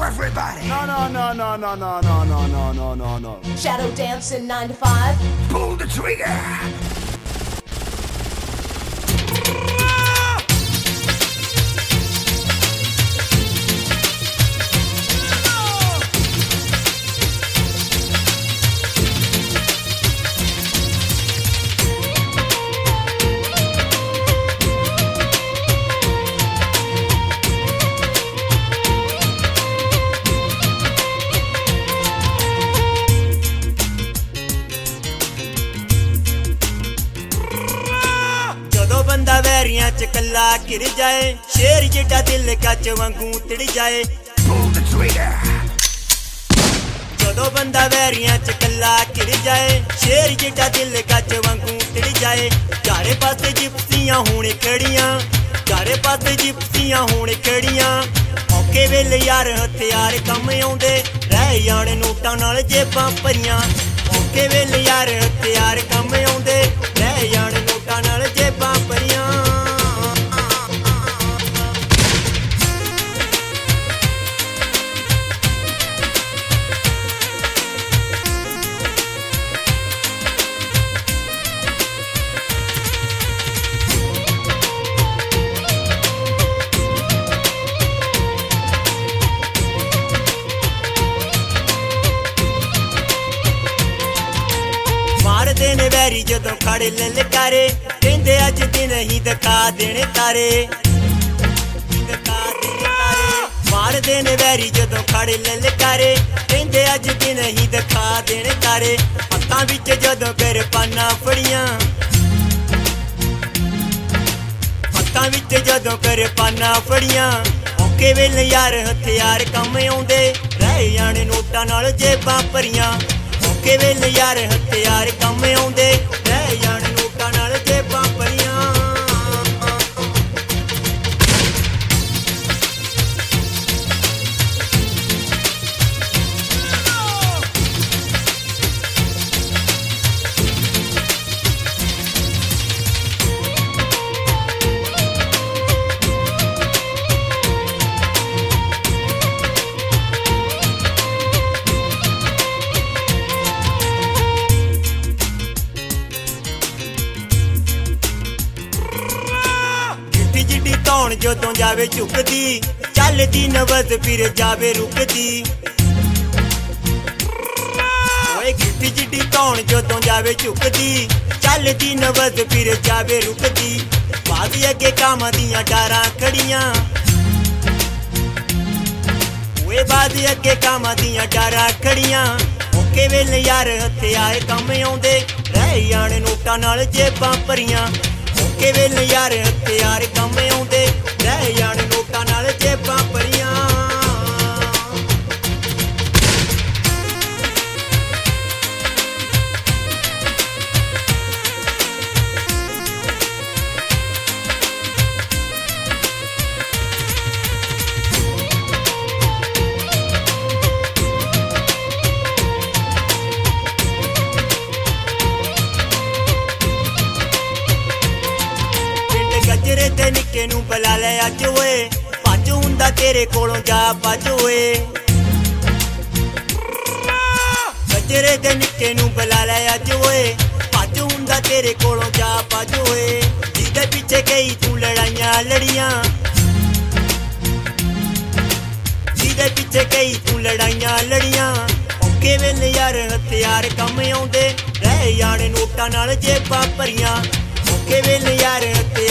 everybody. No, no, no, no, no, no, no, no, no, no, no, no. Shadow dancing 9 to 5. Pull the trigger. ਬੰਦਾ ਵੈਰੀਆਂ ਚ ਕੱਲਾ ਘਿਰ ਜਾਏ ਸ਼ੇਰ ਜਿੱਡਾ ਦਿਲ ਕੱਚ ਵਾਂਗੂ ਤੜ ਜਾਏ Pull the trigger. ਜਦੋਂ ਬੰਦਾ ਵੈਰੀਆਂ ਚ ਕੱਲਾ ਘਿਰ ਜਾਏ ਸ਼ੇਰ ਜਿੱਡਾ ਦਿਲ ਕੱਚ ਵਾਂਗੂ ਤੜ ਜਾਏ ਚਾਰੇ ਪਾਸੇ ਜਿਪਸੀਆਂ ਹੋਣ ਖੜੀਆਂ ਚਾਰੇ ਪਾਸੇ ਜਿਪਸੀਆਂ ਹੋਣ ਖੜੀਆਂ ਔਕੇ ਵੇਲੇ ਯਾਰ ਹਥਿਆਰ ਕੰਮ ਆਉਂਦੇ ਰਹਿ ਜਾਣ ਨੋਟਾਂ ਨਾਲ ਜੇਬਾਂ ਭਰੀਆਂ ਔਕੇ ਵੇਲੇ ਯਾਰ ਹਥਿਆਰ ਕੰਮ ਆਉਂਦੇ ਰਹਿ ਜਾਣ ਨੋਟਾਂ ਨਾਲ ਜੇਬਾਂ ਭਰੀਆਂ ਮਾਰਦੇ ਨੇ ਵੈਰੀ ਜਦੋਂ ਖੜੇ ਲਲਕਾਰੇ ਕਹਿੰਦੇ ਅੱਜ ਦਿਨ ਹੀ ਦਿਖਾ ਦੇਣੇ ਤਾਰੇ ਦਿਖਾ ਦੇਣੇ ਤਾਰੇ ਮਾਰਦੇ ਨੇ ਵੈਰੀ ਜਦੋਂ ਖੜੇ ਲਲਕਾਰੇ ਕਹਿੰਦੇ ਅੱਜ ਦਿਨ ਹੀ ਦਿਖਾ ਦੇਣੇ ਤਾਰੇ ਹੱਥਾਂ ਵਿੱਚ ਜਦੋਂ ਕਿਰਪਾਨਾਂ ਫੜੀਆਂ ਹੱਥਾਂ ਵਿੱਚ ਜਦੋਂ ਕਿਰਪਾਨਾਂ ਫੜੀਆਂ ਔਕੇ ਵੇਲੇ ਯਾਰ ਹਥਿਆਰ ਕੰਮ ਆਉਂਦੇ ਰਹਿ ਜਾਣ ਨੋਟਾਂ ਨਾਲ ਜੇਬਾਂ ਭਰੀਆਂ ਔਕੇ ਵੇਲੇ ਯਾਰ ਹਥਿਆਰ ਕੰਮ ਆਉਂਦੇ ਰਹਿ ਜਾਣ ਨੋਟਾਂ ਨਾਲ ਜੇਬਾਂ ਭਰੀਆਂ ਜਿੱਡੀ ਧੌਣ ਜਦੋਂ ਜਾਵੇ ਝੁਕਦੀ ਚੱਲਦੀ ਨਬਜ਼ ਫਿਰ ਜਾਵੇ ਰੁਕਦੀ ਓਏ ਗਿੱਠੀ ਜਿੱਡੀ ਧੌਣ ਜਦੋਂ ਜਾਵੇ ਝੁਕਦੀ ਚੱਲਦੀ ਨਬਜ਼ ਫਿਰ ਜਾਵੇ ਰੁਕਦੀ ਬਾਦ ਅੱਗੇ ਕਾਮਾਂ ਦੀਆਂ ਡਾਰਾਂ ਖੜੀਆਂ ਓਏ ਬਾਦ ਅੱਗੇ ਕਾਮਾਂ ਦੀਆਂ ਡਾਰਾਂ ਖੜੀਆਂ ਔਕੇ ਵੇਲੇ ਯਾਰ ਹਥਿਆਰ ਕੰਮ ਆਉਂਦੇ ਰਹਿ ਜਾਣ ਨੋਟਾਂ ਨਾਲ ਜੇਬਾਂ ਭਰੀਆਂ ਔਕੇ ਵੇਲੇ ਯਾਰ ਹਥਿਆਰ ਕੰਮ ਆਉਂਦੇ ਰਹਿ ਜਾਣ ਨੋਟਾਂ ਨਾਲ ਜੇਬਾਂ ਭਰੀਆਂ ਗੱਜਰੇ ਤੇ ਨਿੱਕੇ ਨੂੰ ਬੁਲਾ ਲੈ ਅੱਜ ਓਏ ਭੱਜ ਹੁੰਦਾ ਤੇਰੇ ਕੋਲੋਂ ਜਾ ਭੱਜ ਓਏ ਗੱਜਰੇ ਤੇ ਨਿੱਕੇ ਨੂੰ ਬੁਲਾ ਲੈ ਅੱਜ ਓਏ ਭੱਜ ਹੁੰਦਾ ਤੇਰੇ ਕੋਲੋਂ ਜਾ ਭੱਜ ਓਏ ਜਿਹਦੇ ਪਿੱਛੇ ਗਈ ਤੂੰ ਲੜਾਈਆਂ ਲੜੀਆਂ ਜਿਹਦੇ ਪਿੱਛੇ ਗਈ ਤੂੰ ਲੜਾਈਆਂ ਲੜੀਆਂ ਔਕੇ ਵੇਲੇ ਯਾਰ ਹਥਿਆਰ ਕੰਮ ਆਉਂਦੇ ਰਹਿ ਜਾਣ ਨੋਟਾਂ ਨਾਲ ਜੇਬਾਂ ਭਰੀਆਂ ਔਕੇ ਵੇਲੇ ਯਾਰ